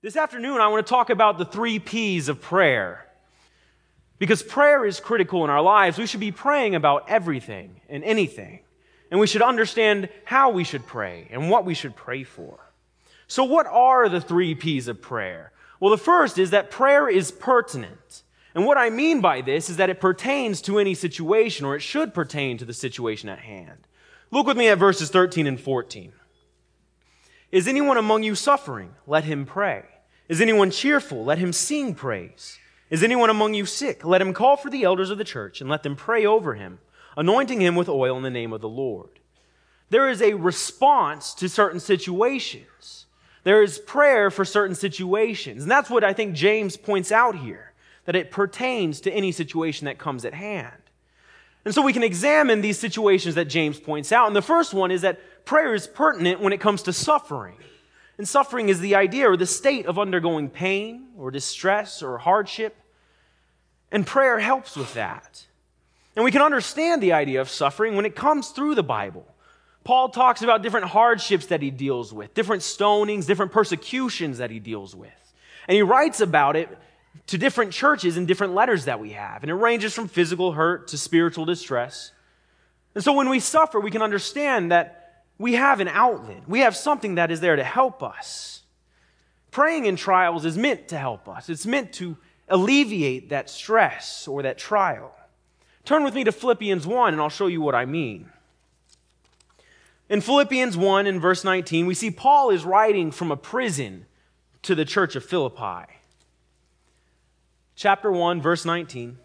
This afternoon, I want to talk about the 3 P's of prayer. Because prayer is critical in our lives. We should be praying about everything and anything. And we should understand how we should pray and what we should pray for. So what are the 3 P's of prayer? Well, the first is that prayer is pertinent. And what I mean by this is that it pertains to any situation, or it should pertain to the situation at hand. Look with me at verses 13 and 14. Is anyone among you suffering? Let him pray. Is anyone cheerful? Let him sing praise. Is anyone among you sick? Let him call for the elders of the church and let them pray over him, anointing him with oil in the name of the Lord. There is a response to certain situations. There is prayer for certain situations. And that's what I think James points out here, that it pertains to any situation that comes at hand. And so we can examine these situations that James points out. And the first one is that prayer is pertinent when it comes to suffering. And suffering is the idea or the state of undergoing pain or distress or hardship. And prayer helps with that. And we can understand the idea of suffering when it comes through the Bible. Paul talks about different hardships that he deals with, different stonings, different persecutions that he deals with. And he writes about it to different churches in different letters that we have. And it ranges from physical hurt to spiritual distress. And so when we suffer, we can understand that we have an outlet. We have something that is there to help us. Praying in trials is meant to help us. It's meant to alleviate that stress or that trial. Turn with me to Philippians 1 and I'll show you what I mean. In Philippians 1 in verse 19, we see Paul is writing from a prison to the church of Philippi. Chapter 1, verse 19.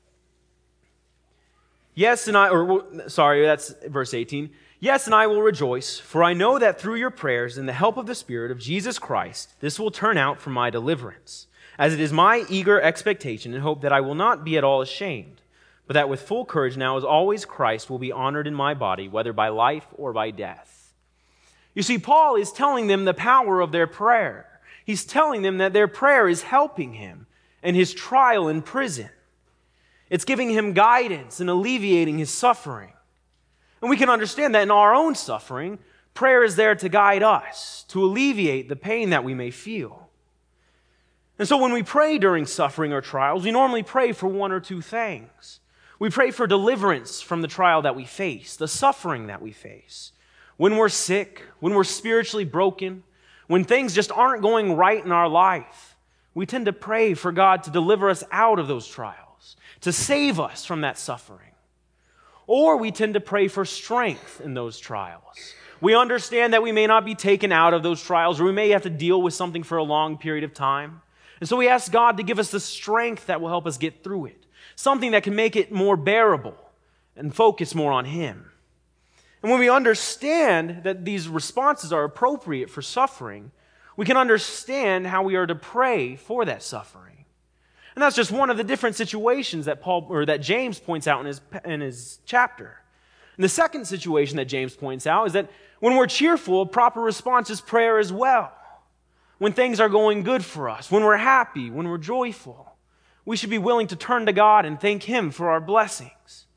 That's verse 18. Yes, and I will rejoice, for I know that through your prayers and the help of the Spirit of Jesus Christ, this will turn out for my deliverance, as it is my eager expectation and hope that I will not be at all ashamed, but that with full courage now as always Christ will be honored in my body, whether by life or by death. You see, Paul is telling them the power of their prayer. He's telling them that their prayer is helping him in his trial in prison. It's giving him guidance and alleviating his suffering. And we can understand that in our own suffering, prayer is there to guide us, to alleviate the pain that we may feel. And so when we pray during suffering or trials, we normally pray for one or two things. We pray for deliverance from the trial that we face, the suffering that we face. When we're sick, when we're spiritually broken, when things just aren't going right in our life, we tend to pray for God to deliver us out of those trials, to save us from that suffering. Or we tend to pray for strength in those trials. We understand that we may not be taken out of those trials, or we may have to deal with something for a long period of time. And so we ask God to give us the strength that will help us get through it, something that can make it more bearable and focus more on Him. And when we understand that these responses are appropriate for suffering, we can understand how we are to pray for that suffering. And that's just one of the different situations that James points out in his chapter. And the second situation that James points out is that when we're cheerful, a proper response is prayer as well. When things are going good for us, when we're happy, when we're joyful, we should be willing to turn to God and thank Him for our blessings.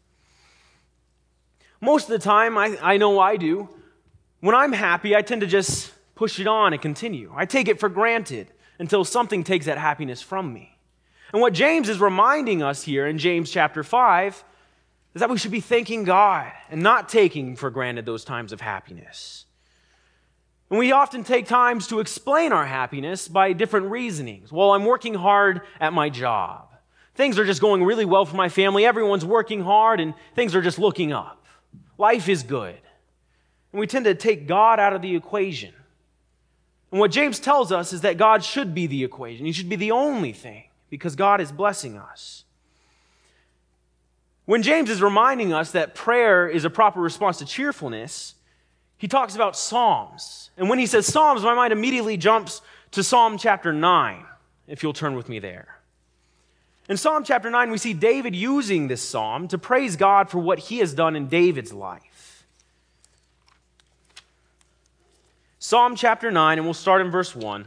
Most of the time, I know I do, when I'm happy, I tend to just push it on and continue. I take it for granted until something takes that happiness from me. And what James is reminding us here in James chapter 5 is that we should be thanking God and not taking for granted those times of happiness. And we often take times to explain our happiness by different reasonings. Well, I'm working hard at my job. Things are just going really well for my family. Everyone's working hard and things are just looking up. Life is good. And we tend to take God out of the equation. And what James tells us is that God should be the equation. He should be the only thing, because God is blessing us. When James is reminding us that prayer is a proper response to cheerfulness, he talks about Psalms. And when he says Psalms, my mind immediately jumps to Psalm chapter 9, if you'll turn with me there. In Psalm chapter 9, we see David using this psalm to praise God for what He has done in David's life. Psalm chapter 9, and we'll start in verse 1.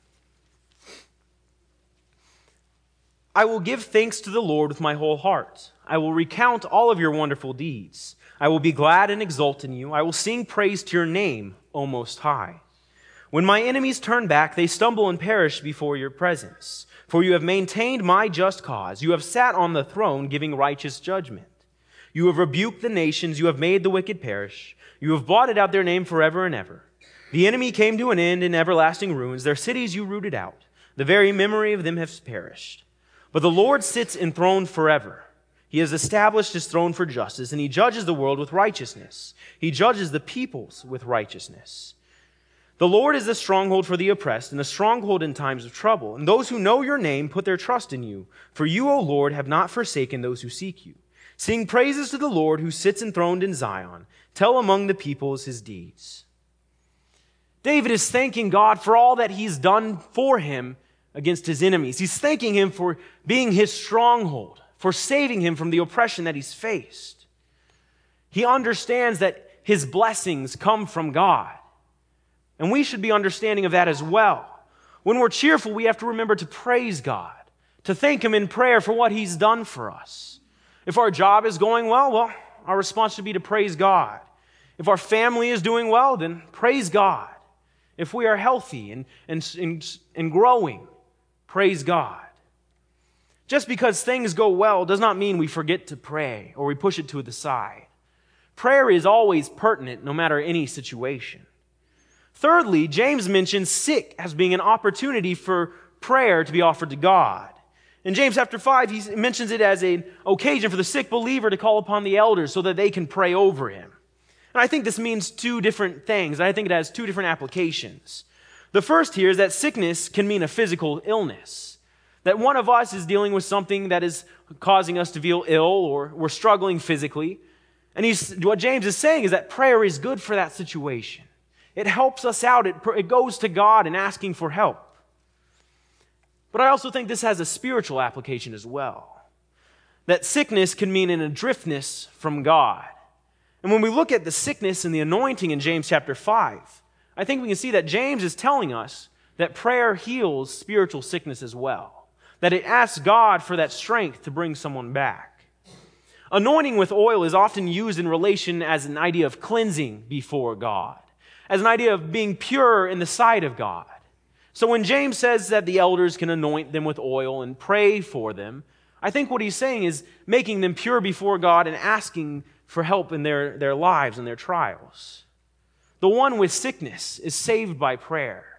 I will give thanks to the Lord with my whole heart. I will recount all of your wonderful deeds. I will be glad and exult in you. I will sing praise to your name, O Most High. When my enemies turn back, they stumble and perish before your presence. For you have maintained my just cause. You have sat on the throne giving righteous judgment. You have rebuked the nations. You have made the wicked perish. You have blotted out their name forever and ever. The enemy came to an end in everlasting ruins. Their cities you rooted out. The very memory of them has perished. But the Lord sits enthroned forever. He has established his throne for justice, and he judges the world with righteousness. He judges the peoples with righteousness. The Lord is a stronghold for the oppressed, and a stronghold in times of trouble. And those who know your name put their trust in you. For you, O Lord, have not forsaken those who seek you. Sing praises to the Lord who sits enthroned in Zion. Tell among the peoples his deeds. David is thanking God for all that he's done for him against his enemies. He's thanking him for being his stronghold, for saving him from the oppression that he's faced. He understands that his blessings come from God. And we should be understanding of that as well. When we're cheerful, we have to remember to praise God, to thank him in prayer for what he's done for us. If our job is going well, our response should be to praise God. If our family is doing well, then praise God. If we are healthy and growing, praise God. Just because things go well does not mean we forget to pray or we push it to the side. Prayer is always pertinent no matter any situation. Thirdly, James mentions sick as being an opportunity for prayer to be offered to God. In James chapter 5, he mentions it as an occasion for the sick believer to call upon the elders so that they can pray over him. And I think this means two different things. I think it has two different applications. The first here is that sickness can mean a physical illness. That one of us is dealing with something that is causing us to feel ill or we're struggling physically. And what James is saying is that prayer is good for that situation. It helps us out. It goes to God and asking for help. But I also think this has a spiritual application as well. That sickness can mean an adriftness from God. And when we look at the sickness and the anointing in James chapter 5, I think we can see that James is telling us that prayer heals spiritual sickness as well. That it asks God for that strength to bring someone back. Anointing with oil is often used in relation as an idea of cleansing before God, as an idea of being pure in the sight of God. So when James says that the elders can anoint them with oil and pray for them, I think what he's saying is making them pure before God and asking for help in their lives and their trials. The one with sickness is saved by prayer.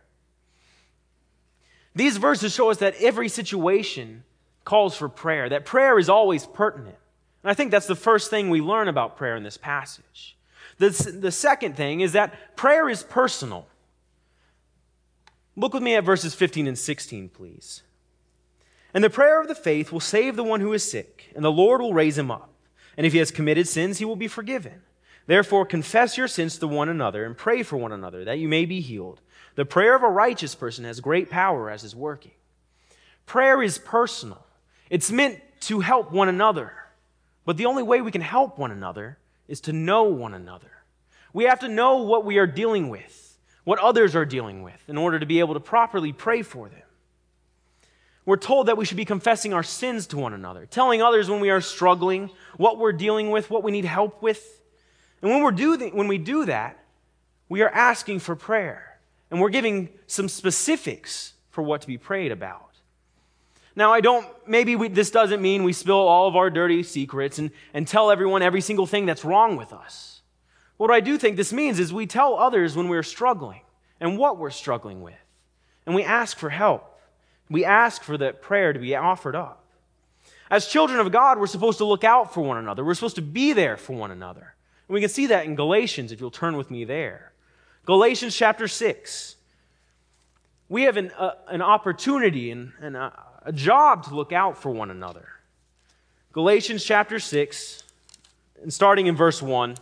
These verses show us that every situation calls for prayer, that prayer is always pertinent. And I think that's the first thing we learn about prayer in this passage. The second thing is that prayer is personal. Look with me at verses 15 and 16, please. And the prayer of the faith will save the one who is sick, and the Lord will raise him up. And if he has committed sins, he will be forgiven. Therefore, confess your sins to one another and pray for one another, that you may be healed. The prayer of a righteous person has great power as is working. Prayer is personal. It's meant to help one another. But the only way we can help one another is to know one another. We have to know what we are dealing with, what others are dealing with, in order to be able to properly pray for them. We're told that we should be confessing our sins to one another, telling others when we are struggling, what we're dealing with, what we need help with. And when we do that, we are asking for prayer. And we're giving some specifics for what to be prayed about. Now, this doesn't mean we spill all of our dirty secrets and tell everyone every single thing that's wrong with us. What I do think this means is we tell others when we're struggling and what we're struggling with. And we ask for help. We ask for that prayer to be offered up. As children of God, we're supposed to look out for one another. We're supposed to be there for one another. And we can see that in Galatians, if you'll turn with me there. Galatians chapter 6. We have an opportunity and a job to look out for one another. Galatians chapter 6, and starting in verse 1.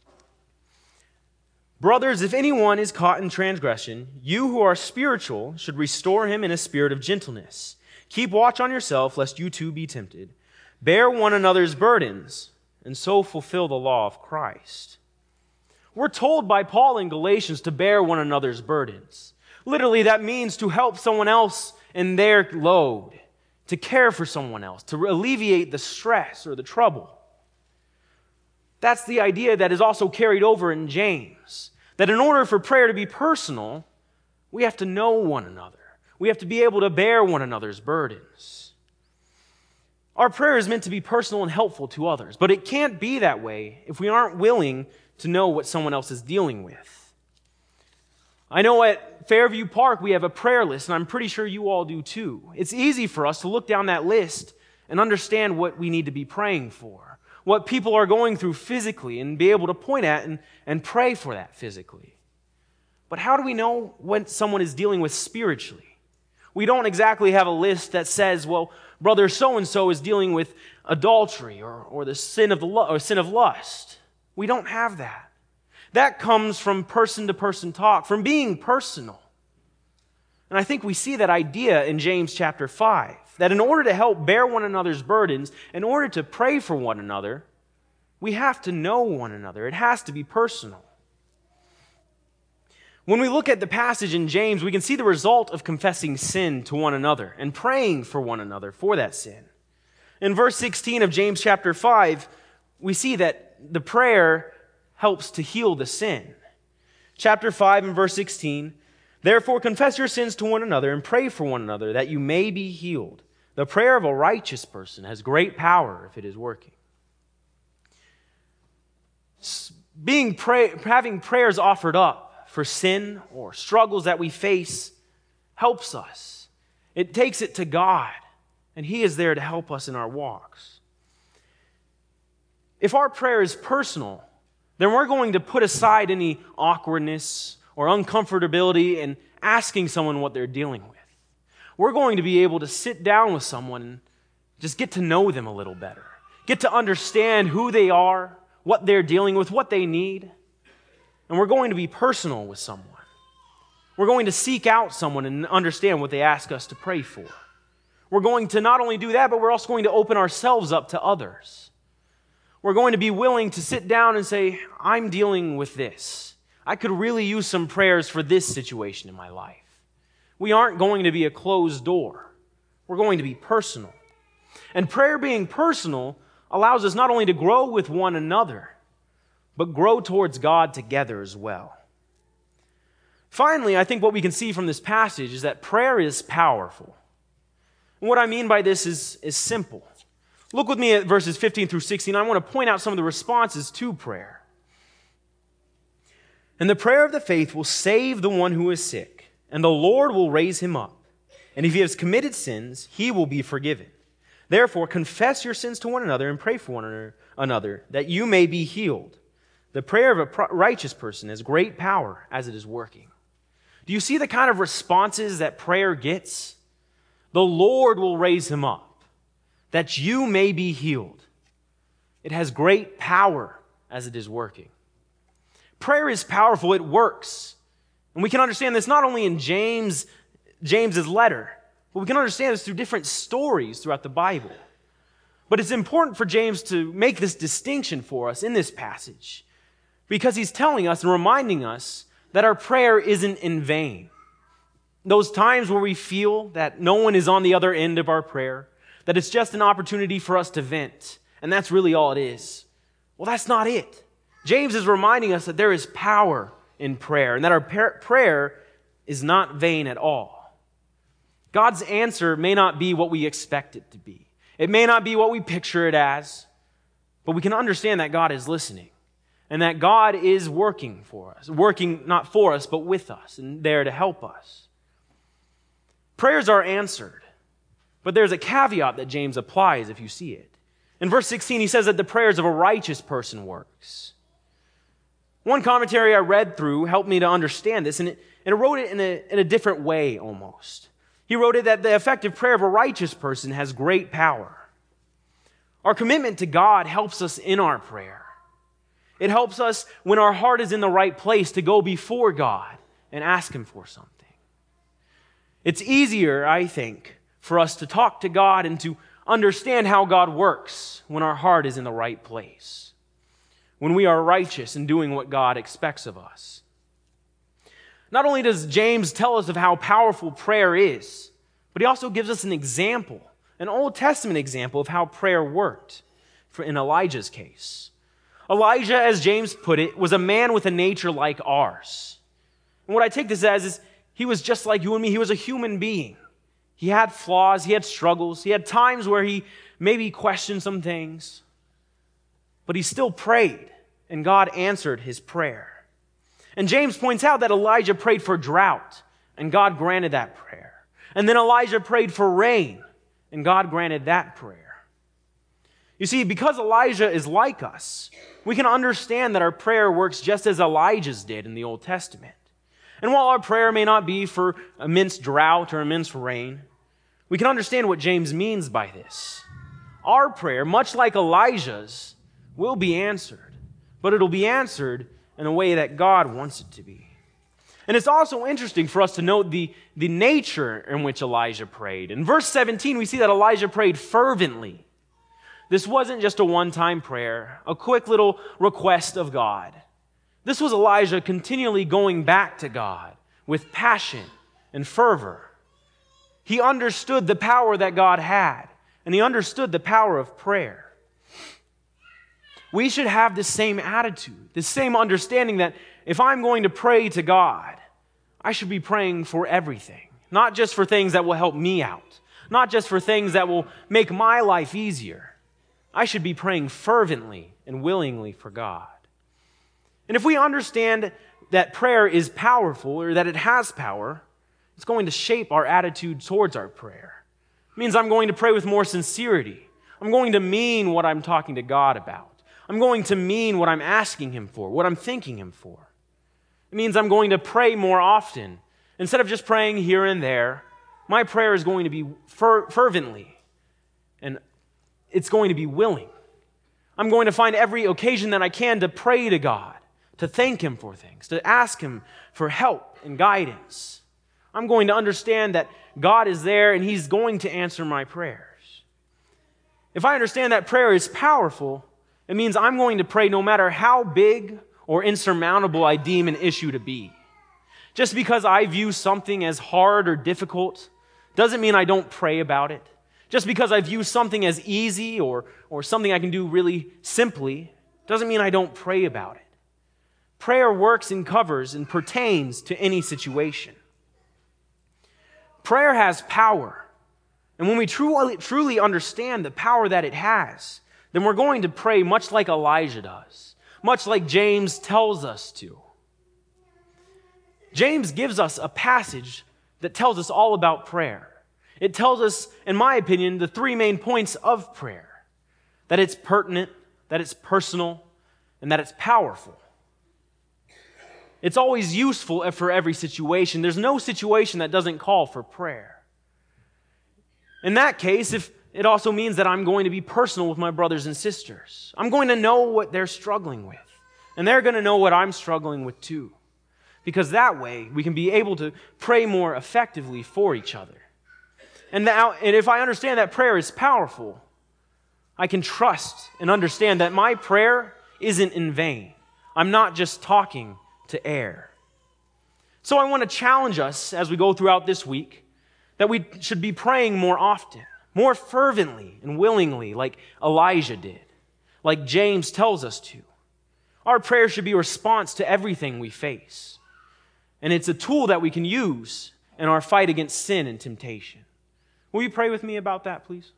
Brothers, if anyone is caught in transgression, you who are spiritual should restore him in a spirit of gentleness. Keep watch on yourself, lest you too be tempted. Bear one another's burdens, and so fulfill the law of Christ. We're told by Paul in Galatians to bear one another's burdens. Literally, that means to help someone else in their load, to care for someone else, to alleviate the stress or the trouble. That's the idea that is also carried over in James. That in order for prayer to be personal, We have to know one another. We have to be able to bear one another's burdens. Our prayer is meant to be personal and helpful to others, but it can't be that way if we aren't willing to know what someone else is dealing with. I know at Fairview Park we have a prayer list, and I'm pretty sure you all do too. It's easy for us to look down that list and understand what we need to be praying for, what people are going through physically, and be able to point at and pray for that physically. But how do we know what someone is dealing with spiritually? We don't exactly have a list that says, well, brother so-and-so is dealing with adultery or the sin of lust. We don't have that. That comes from person-to-person talk, from being personal. And I think we see that idea in James chapter 5, that in order to help bear one another's burdens, in order to pray for one another, we have to know one another. It has to be personal. When we look at the passage in James, we can see the result of confessing sin to one another and praying for one another for that sin. In verse 16 of James chapter 5, we see that the prayer helps to heal the sin. Chapter 5 and verse 16, therefore confess your sins to one another and pray for one another that you may be healed. The prayer of a righteous person has great power if it is working. Having prayers offered up for sin or struggles that we face helps us. It takes it to God, and He is there to help us in our walks. If our prayer is personal, then we're going to put aside any awkwardness or uncomfortability in asking someone what they're dealing with. We're going to be able to sit down with someone and just get to know them a little better, get to understand who they are, what they're dealing with, what they need. And we're going to be personal with someone. We're going to seek out someone and understand what they ask us to pray for. We're going to not only do that, but we're also going to open ourselves up to others. We're going to be willing to sit down and say, I'm dealing with this. I could really use some prayers for this situation in my life. We aren't going to be a closed door. We're going to be personal. And prayer being personal allows us not only to grow with one another, but grow towards God together as well. Finally, I think what we can see from this passage is that prayer is powerful. And what I mean by this is simple. Look with me at verses 15 through 16. I want to point out some of the responses to prayer. And the prayer of the faith will save the one who is sick, and the Lord will raise him up. And if he has committed sins, he will be forgiven. Therefore, confess your sins to one another and pray for one another, that you may be healed. The prayer of a righteous person has great power as it is working. Do you see the kind of responses that prayer gets? The Lord will raise him up, that you may be healed. It has great power as it is working. Prayer is powerful, it works. And we can understand this not only in James's letter, but we can understand this through different stories throughout the Bible. But it's important for James to make this distinction for us in this passage, because he's telling us and reminding us that our prayer isn't in vain. Those times where we feel that no one is on the other end of our prayer, that it's just an opportunity for us to vent, and that's really all it is. Well, that's not it. James is reminding us that there is power in prayer, and that our prayer is not vain at all. God's answer may not be what we expect it to be. It may not be what we picture it as, but we can understand that God is listening. And that God is working for us, working not for us, but with us, and there to help us. Prayers are answered, but there's a caveat that James applies if you see it. In verse 16, he says that the prayers of a righteous person works. One commentary I read through helped me to understand this, and it wrote it in a different way almost. He wrote it that the effective prayer of a righteous person has great power. Our commitment to God helps us in our prayer. It helps us when our heart is in the right place to go before God and ask Him for something. It's easier, I think, for us to talk to God and to understand how God works when our heart is in the right place, when we are righteous and doing what God expects of us. Not only does James tell us of how powerful prayer is, but he also gives us an example, an Old Testament example of how prayer worked in Elijah's case. Elijah, as James put it, was a man with a nature like ours. And what I take this as is He was just like you and me. He was a human being. He had flaws. He had struggles. He had times where he maybe questioned some things. But he still prayed, and God answered his prayer. And James points out that Elijah prayed for drought, and God granted that prayer. And then Elijah prayed for rain, and God granted that prayer. You see, because Elijah is like us, we can understand that our prayer works just as Elijah's did in the Old Testament. And while our prayer may not be for immense drought or immense rain, we can understand what James means by this. Our prayer, much like Elijah's, will be answered, but it'll be answered in a way that God wants it to be. And it's also interesting for us to note the nature in which Elijah prayed. In verse 17, we see that Elijah prayed fervently. This wasn't just a one-time prayer, a quick little request of God. This was Elijah continually going back to God with passion and fervor. He understood the power that God had, and he understood the power of prayer. We should have this same attitude, this same understanding that if I'm going to pray to God, I should be praying for everything, not just for things that will help me out, not just for things that will make my life easier. I should be praying fervently and willingly for God. And if we understand that prayer is powerful, or that it has power, it's going to shape our attitude towards our prayer. It means I'm going to pray with more sincerity. I'm going to mean what I'm talking to God about. I'm going to mean what I'm asking Him for, what I'm thanking Him for. It means I'm going to pray more often. Instead of just praying here and there, my prayer is going to be fervently, and it's going to be willing. I'm going to find every occasion that I can to pray to God, to thank Him for things, to ask Him for help and guidance. I'm going to understand that God is there and He's going to answer my prayers. If I understand that prayer is powerful, it means I'm going to pray no matter how big or insurmountable I deem an issue to be. Just because I view something as hard or difficult doesn't mean I don't pray about it. Just because I view something as easy or something I can do really simply doesn't mean I don't pray about it. Prayer works and covers and pertains to any situation. Prayer has power. And when we truly understand the power that it has, then we're going to pray much like Elijah does, much like James tells us to. James gives us a passage that tells us all about prayer. It tells us, in my opinion, the three main points of prayer: that it's pertinent, that it's personal, and that it's powerful. It's always useful for every situation. There's no situation that doesn't call for prayer. In that case, if it also means that I'm going to be personal with my brothers and sisters. I'm going to know what they're struggling with, and they're going to know what I'm struggling with too. Because that way, we can be able to pray more effectively for each other. And if I understand that prayer is powerful, I can trust and understand that my prayer isn't in vain. I'm not just talking to air. So I want to challenge us as we go throughout this week that we should be praying more often, more fervently and willingly, like Elijah did, like James tells us to. Our prayer should be a response to everything we face. And it's a tool that we can use in our fight against sin and temptation. Will you pray with me about that, please?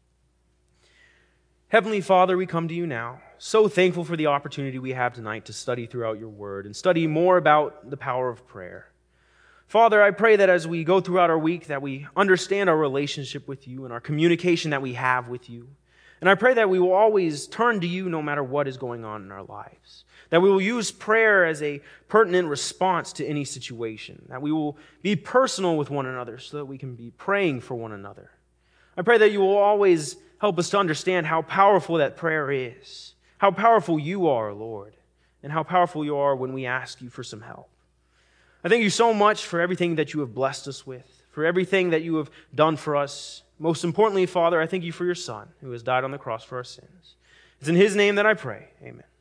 Heavenly Father, we come to you now, so thankful for the opportunity we have tonight to study throughout your word and study more about the power of prayer. Father, I pray that as we go throughout our week, that we understand our relationship with you and our communication that we have with you. And I pray that we will always turn to you no matter what is going on in our lives. That we will use prayer as a pertinent response to any situation. That we will be personal with one another so that we can be praying for one another. I pray that you will always help us to understand how powerful that prayer is. How powerful you are, Lord. And how powerful you are when we ask you for some help. I thank you so much for everything that you have blessed us with, for everything that you have done for us. Most importantly, Father, I thank you for your Son, who has died on the cross for our sins. It's in his name that I pray. Amen.